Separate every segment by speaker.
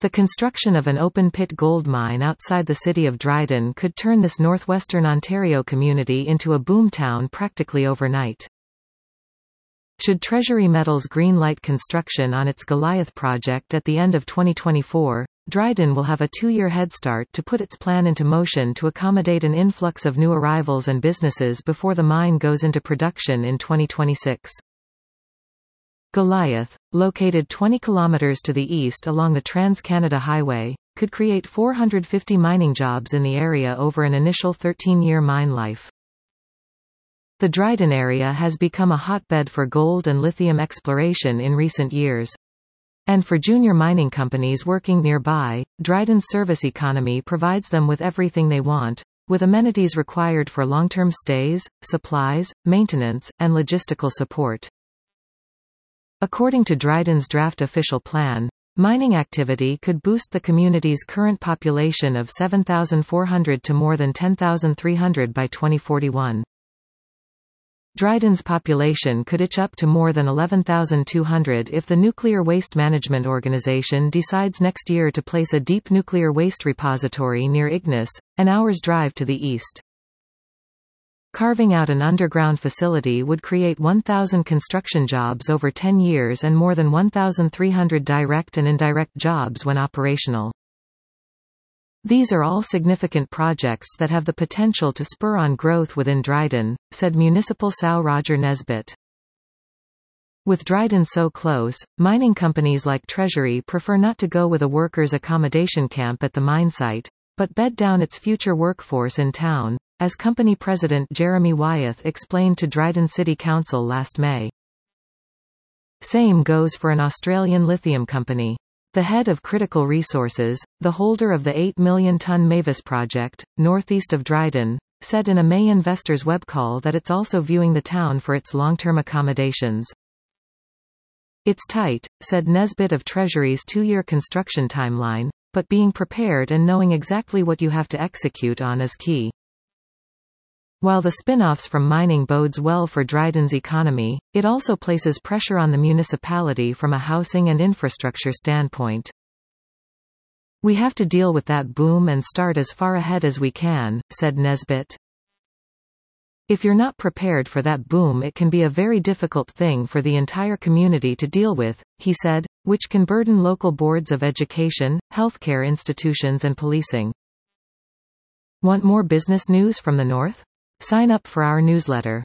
Speaker 1: The construction of an open-pit gold mine outside the city of Dryden could turn this northwestern Ontario community into a boom town practically overnight. Should Treasury Metals green-light construction on its Goliath project at the end of 2024, Dryden will have a 2-year head start to put its plan into motion to accommodate an influx of new arrivals and businesses before the mine goes into production in 2026. Goliath, located 20 kilometers to the east along the Trans-Canada Highway, could create 450 mining jobs in the area over an initial 13-year mine life. The Dryden area has become a hotbed for gold and lithium exploration in recent years. And for junior mining companies working nearby, Dryden's service economy provides them with everything they want, with amenities required for long-term stays, supplies, maintenance, and logistical support. According to Dryden's draft official plan, mining activity could boost the community's current population of 7,400 to more than 10,300 by 2041. Dryden's population could itch up to more than 11,200 if the Nuclear Waste Management Organization decides next year to place a deep nuclear waste repository near Ignis, an hour's drive to the east. Carving out an underground facility would create 1,000 construction jobs over 10 years and more than 1,300 direct and indirect jobs when operational. These are all significant projects that have the potential to spur on growth within Dryden, said Municipal SOW Roger Nesbitt. With Dryden so close, mining companies like Treasury prefer not to go with a workers' accommodation camp at the mine site, but bed down its future workforce in town, as company president Jeremy Wyeth explained to Dryden City Council last May. Same goes for an Australian lithium company. The head of Critical Resources, the holder of the 8 million-ton Mavis project, northeast of Dryden, said in a May investors' web call that it's also viewing the town for its long-term accommodations. It's tight, said Nesbitt of Treasury's 2-year construction timeline, but being prepared and knowing exactly what you have to execute on is key. While the spin-offs from mining bodes well for Dryden's economy, it also places pressure on the municipality from a housing and infrastructure standpoint. We have to deal with that boom and start as far ahead as we can, said Nesbitt. If you're not prepared for that boom, it can be a very difficult thing for the entire community to deal with, he said, which can burden local boards of education, healthcare institutions and policing. Want more business news from the North? Sign up for our newsletter.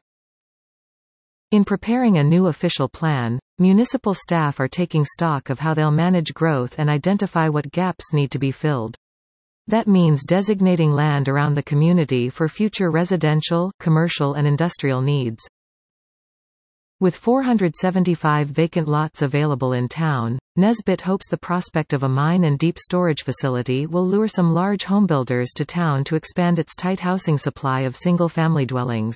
Speaker 1: In preparing a new official plan, municipal staff are taking stock of how they'll manage growth and identify what gaps need to be filled. That means designating land around the community for future residential, commercial and industrial needs. With 475 vacant lots available in town, Nesbitt hopes the prospect of a mine and deep storage facility will lure some large homebuilders to town to expand its tight housing supply of single-family dwellings.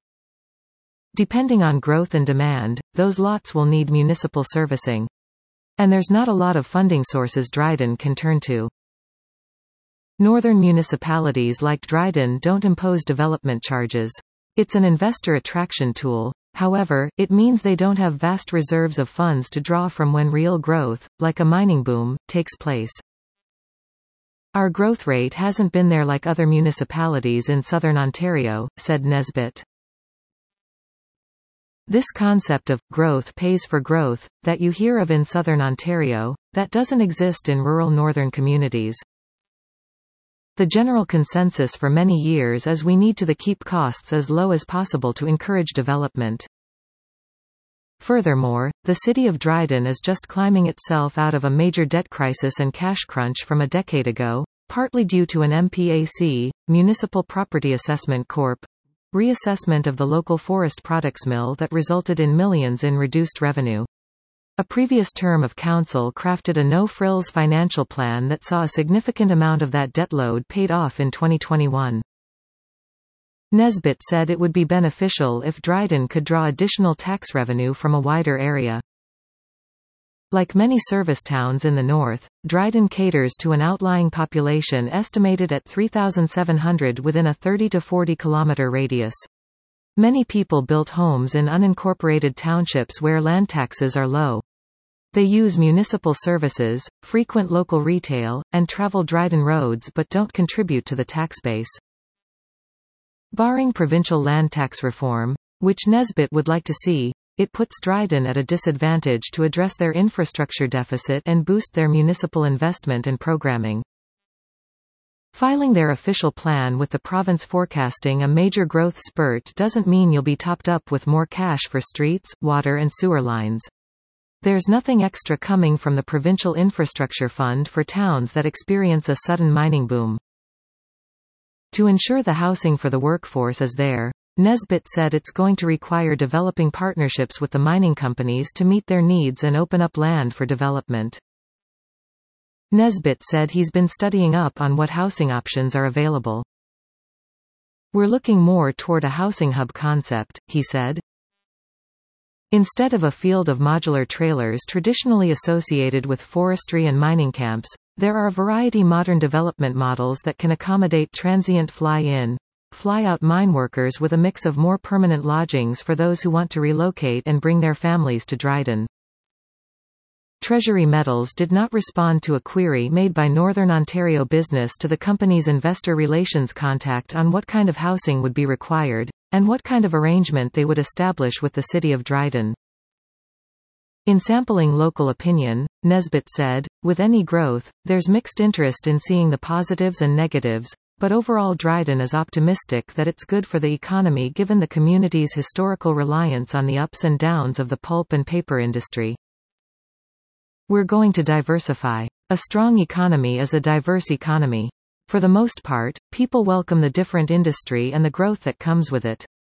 Speaker 1: Depending on growth and demand, those lots will need municipal servicing. And there's not a lot of funding sources Dryden can turn to. Northern municipalities like Dryden don't impose development charges. It's an investor attraction tool. However, it means they don't have vast reserves of funds to draw from when real growth, like a mining boom, takes place. Our growth rate hasn't been there like other municipalities in southern Ontario, said Nesbitt. This concept of growth pays for growth that you hear of in southern Ontario, that doesn't exist in rural northern communities. The general consensus for many years is we need to keep costs as low as possible to encourage development. Furthermore, the city of Dryden is just climbing itself out of a major debt crisis and cash crunch from a decade ago, partly due to an MPAC, Municipal Property Assessment Corp. Reassessment of the local forest products mill that resulted in millions in reduced revenue. A previous term of council crafted a no-frills financial plan that saw a significant amount of that debt load paid off in 2021. Nesbitt said it would be beneficial if Dryden could draw additional tax revenue from a wider area. Like many service towns in the north, Dryden caters to an outlying population estimated at 3,700 within a 30 to 40 kilometer radius. Many people built homes in unincorporated townships where land taxes are low. They use municipal services, frequent local retail, and travel Dryden roads but don't contribute to the tax base. Barring provincial land tax reform, which Nesbitt would like to see, it puts Dryden at a disadvantage to address their infrastructure deficit and boost their municipal investment and programming. Filing their official plan with the province forecasting a major growth spurt doesn't mean you'll be topped up with more cash for streets, water and sewer lines. There's nothing extra coming from the Provincial Infrastructure Fund for towns that experience a sudden mining boom. To ensure the housing for the workforce is there, Nesbitt said it's going to require developing partnerships with the mining companies to meet their needs and open up land for development. Nesbitt said he's been studying up on what housing options are available. We're looking more toward a housing hub concept, he said. Instead of a field of modular trailers traditionally associated with forestry and mining camps, there are a variety modern development models that can accommodate transient fly-in, fly-out mine workers with a mix of more permanent lodgings for those who want to relocate and bring their families to Dryden. Treasury Metals did not respond to a query made by Northern Ontario Business to the company's investor relations contact on what kind of housing would be required, and what kind of arrangement they would establish with the city of Dryden. In sampling local opinion, Nesbitt said, with any growth, there's mixed interest in seeing the positives and negatives, but overall Dryden is optimistic that it's good for the economy given the community's historical reliance on the ups and downs of the pulp and paper industry. We're going to diversify. A strong economy is a diverse economy. For the most part, people welcome the different industry and the growth that comes with it.